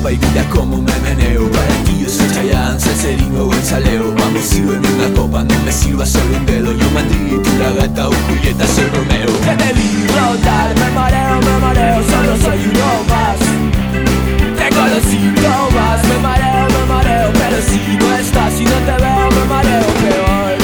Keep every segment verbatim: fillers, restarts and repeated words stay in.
guapa y mira cómo me meneo. Para ti yo soy Chayanne, Salserino, Gonzaleo. Vamos, sírveme una copa, no me sirva solo un dedo. Yo Madrid, tú la gata o Julieta, soy Romeo. Te debí rodar, me mareo, me mareo, solo soy uno más. Tengo los síntomas, me mareo, me mareo, pero si no estás, si no te veo, me mareo peor.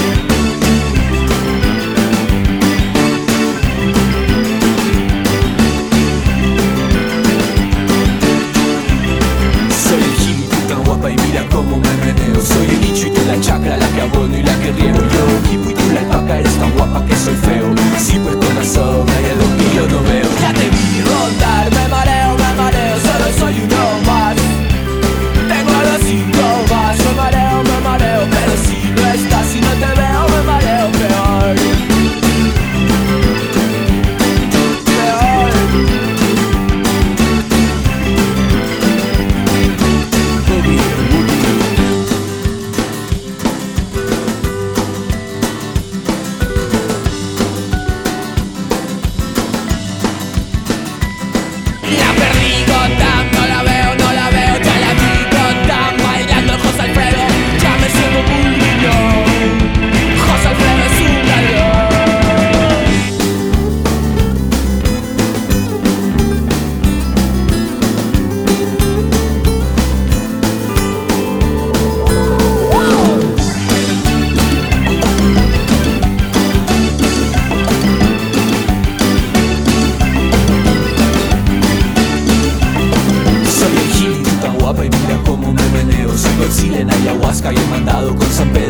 Soy el hippie, tú tan guapa y mira cómo me meneo. Soy el bicho y tú la chacra, la que abono y la que riego. Yo hippie y tú la alpaca, eres tan guapa que soy feo. Sí, pues con razón, hay algo que yo no veo. Ya te vi rodar, me mareo, me mareo, solo soy uno más. Tengo los síntomas, me mareo, me mareo, pero si no estás, si no te veo, me mareo peor. Peor. Boogie, boogie. La perdí Gotham, no la veo, no la veo, ya la vi Gotham, bailando José Alfredo, ya me siento muy niño. José Alfredo es un galón. Soy el hippie, tú tan guapa y mira cómo me meneo. Soy Godzilla en ayahuasca y he mandado con San Pedro.